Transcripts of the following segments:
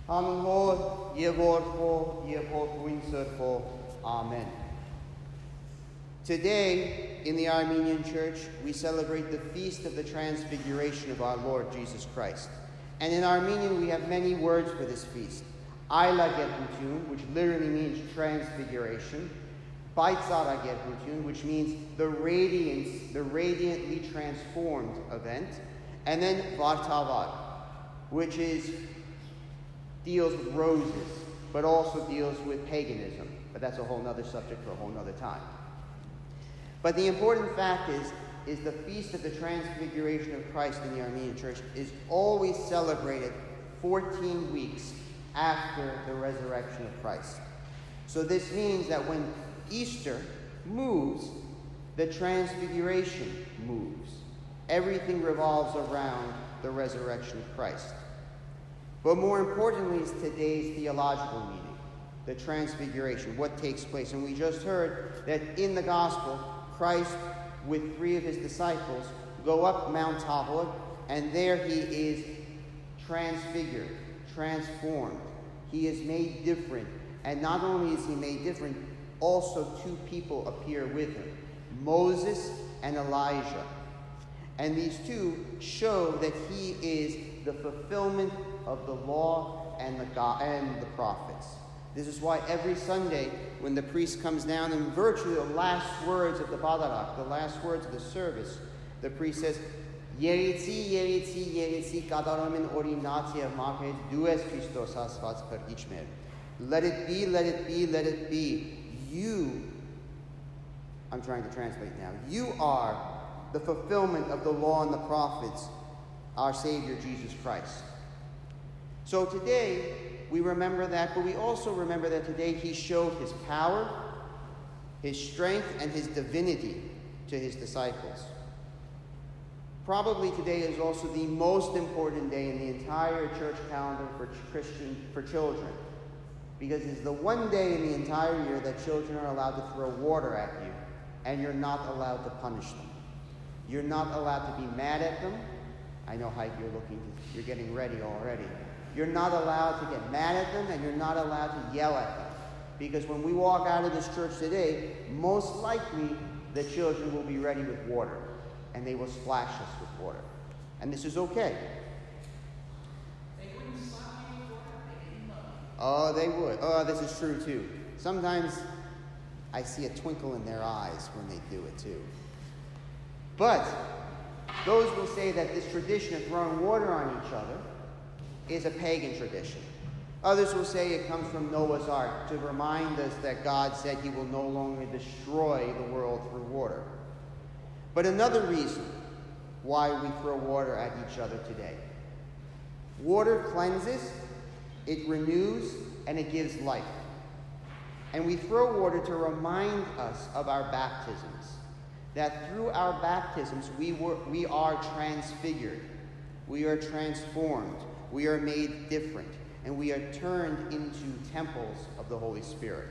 Hanho, Yevorfo, Yevorfuinserfo. Amen. Today, in the Armenian Church, we celebrate the Feast of the Transfiguration of our Lord Jesus Christ. And in Armenian, we have many words for this feast. Ayla Gerhutun, which literally means transfiguration. Baitzara Gerhutun, which means the radiance, the radiantly transformed event. And then Vartavar, which deals with roses, but also deals with paganism. But that's a whole other subject for a whole other time. But the important fact is the Feast of the Transfiguration of Christ in the Armenian Church is always celebrated 14 weeks after the resurrection of Christ. So this means that when Easter moves, the Transfiguration moves. Everything revolves around the resurrection of Christ. But more importantly is today's theological meaning, the Transfiguration, what takes place. And we just heard that in the Gospel, Christ, with 3 of his disciples, go up Mount Tabor, and there he is transfigured, transformed. He is made different. And not only is he made different, also 2 people appear with him, Moses and Elijah. And these 2 show that he is the fulfillment of the law and the prophets. This is why every Sunday, when the priest comes down, in virtue of the last words of the Badarak, the last words of the service, the priest says, Yeritzi, Yeritzi, Yeritzi, Kadaromin Orinatia Market, Dues Christos Asfats per Ichmer. Let it be, let it be, let it be. You, I'm trying to translate now, you are the fulfillment of the law and the prophets, our Savior Jesus Christ. So today, we remember that, but we also remember that today he showed his power, his strength, and his divinity to his disciples. Probably today is also the most important day in the entire church calendar for children, because it's the one day in the entire year that children are allowed to throw water at you, and you're not allowed to punish them. You're not allowed to be mad at them. I know, Heike, you're getting ready already. You're not allowed to get mad at them, and you're not allowed to yell at them. Because when we walk out of this church today, most likely the children will be ready with water, and they will splash us with water. And this is okay. They wouldn't slap you with water, they didn't love you. Oh, they would. Oh, this is true too. Sometimes I see a twinkle in their eyes when they do it too. But those will say that this tradition of throwing water on each other is a pagan tradition. Others will say it comes from Noah's Ark to remind us that God said he will no longer destroy the world through water. But another reason why we throw water at each other today. Water cleanses, it renews, and it gives life. And we throw water to remind us of our baptisms. That through our baptisms we are transfigured. We are transformed. We are made different, and we are turned into temples of the Holy Spirit.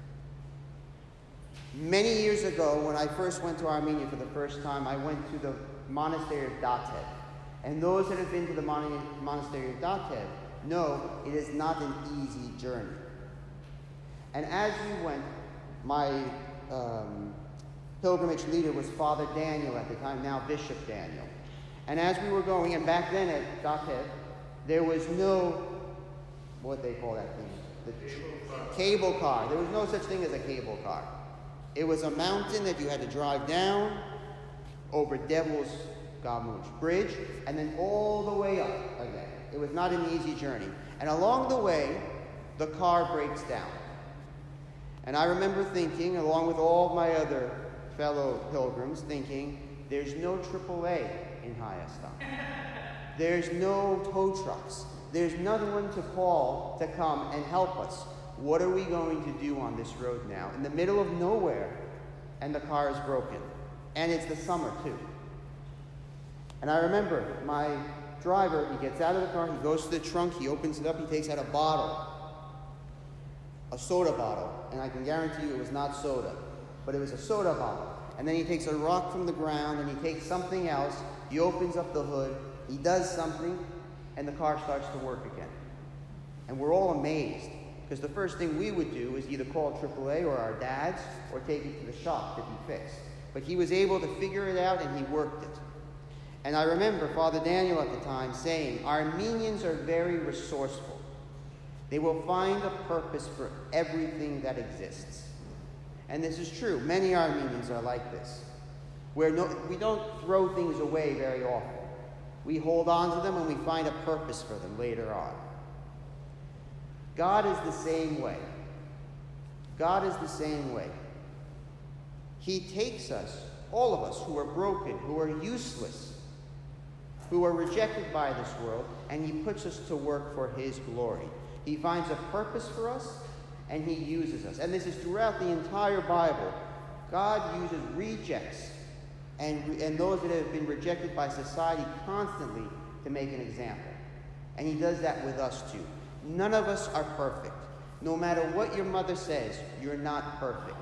Many years ago, when I first went to Armenia for the first time, I went to the monastery of Datev. And those that have been to the monastery of Datev know it is not an easy journey. And as we went, my pilgrimage leader was Father Daniel at the time, now Bishop Daniel. And as we were going, and back then at Datev, there was no, what they call that thing? The cable car. There was no such thing as a cable car. It was a mountain that you had to drive down over Devil's Gamush Bridge, and then all the way up again. It was not an easy journey. And along the way, the car breaks down. And I remember thinking, along with all of my other fellow pilgrims, thinking, there's no AAA in Hayastan. There's no tow trucks. There's no one to call to come and help us. What are we going to do on this road now? In the middle of nowhere, and the car is broken. And it's the summer, too. And I remember my driver, he gets out of the car, he goes to the trunk, he opens it up, he takes out a bottle, a soda bottle. And I can guarantee you it was not soda, but it was a soda bottle. And then he takes a rock from the ground, and he takes something else, he opens up the hood, he does something, and the car starts to work again. And we're all amazed, because the first thing we would do is either call AAA or our dads or take it to the shop to be fixed. But he was able to figure it out, and he worked it. And I remember Father Daniel at the time saying, Armenians are very resourceful. They will find a purpose for everything that exists. And this is true. Many Armenians are like this. We don't throw things away very often. We hold on to them and we find a purpose for them later on. God is the same way. God is the same way. He takes us, all of us who are broken, who are useless, who are rejected by this world, and he puts us to work for his glory. He finds a purpose for us, and he uses us. And this is throughout the entire Bible. God uses rejects and those that have been rejected by society constantly to make an example. And he does that with us too. None of us are perfect. No matter what your mother says, you're not perfect.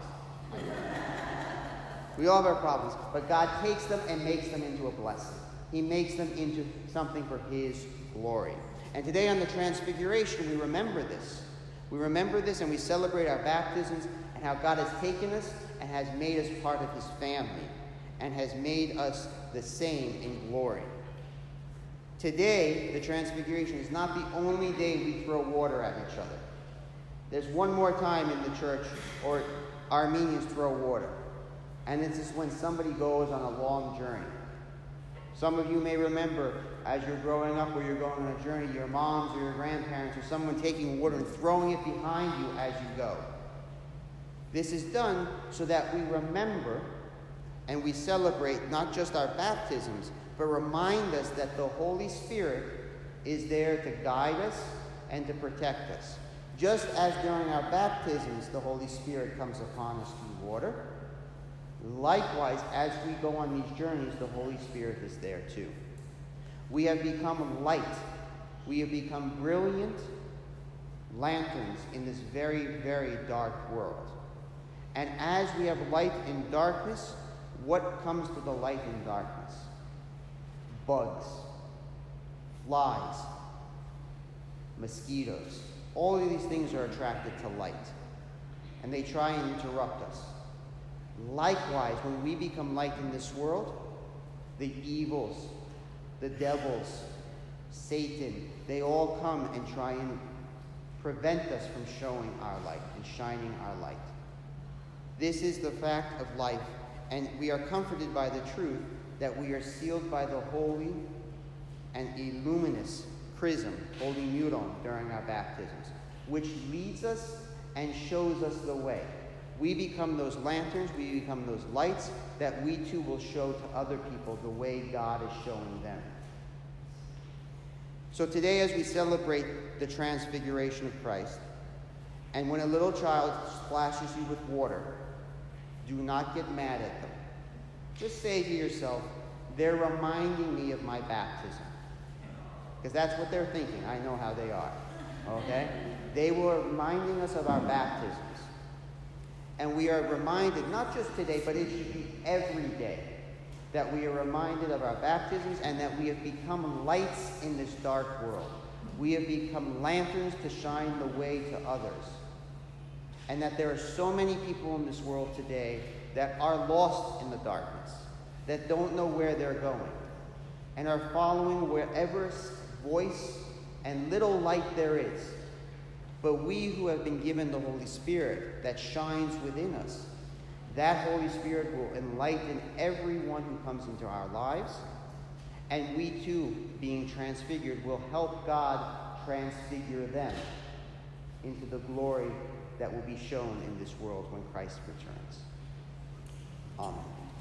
We all have our problems, but God takes them and makes them into a blessing. He makes them into something for his glory. And today on the Transfiguration, we remember this. We remember this and we celebrate our baptisms and how God has taken us and has made us part of his family and has made us the same in glory. Today, the Transfiguration is not the only day we throw water at each other. There's one more time in the church, or Armenians throw water. And this is when somebody goes on a long journey. Some of you may remember, as you're growing up or you're going on a journey, your moms or your grandparents or someone taking water and throwing it behind you as you go. This is done so that we remember and we celebrate not just our baptisms, but remind us that the Holy Spirit is there to guide us and to protect us. Just as during our baptisms, the Holy Spirit comes upon us through water, likewise, as we go on these journeys, the Holy Spirit is there too. We have become light. We have become brilliant lanterns in this very, very dark world. And as we have light in darkness, what comes to the light in darkness? Bugs, flies, mosquitoes. All of these things are attracted to light, and they try and interrupt us. Likewise, when we become light in this world, the evils, the devils, Satan, they all come and try and prevent us from showing our light and shining our light. This is the fact of life, and we are comforted by the truth that we are sealed by the holy and illuminous chrism, holy muron, during our baptisms, which leads us and shows us the way. We become those lanterns, we become those lights that we too will show to other people the way God is showing them. So today, as we celebrate the Transfiguration of Christ, and when a little child splashes you with water, do not get mad at them. Just say to yourself, they're reminding me of my baptism. Because that's what they're thinking. I know how they are. Okay? They were reminding us of our baptisms. And we are reminded, not just today, but it should be every day, that we are reminded of our baptisms and that we have become lights in this dark world. We have become lanterns to shine the way to others. And that there are so many people in this world today that are lost in the darkness, that don't know where they're going, and are following wherever voice and little light there is. But we who have been given the Holy Spirit that shines within us, that Holy Spirit will enlighten everyone who comes into our lives, and we too, being transfigured, will help God transfigure them into the glory that will be shown in this world when Christ returns. Amen.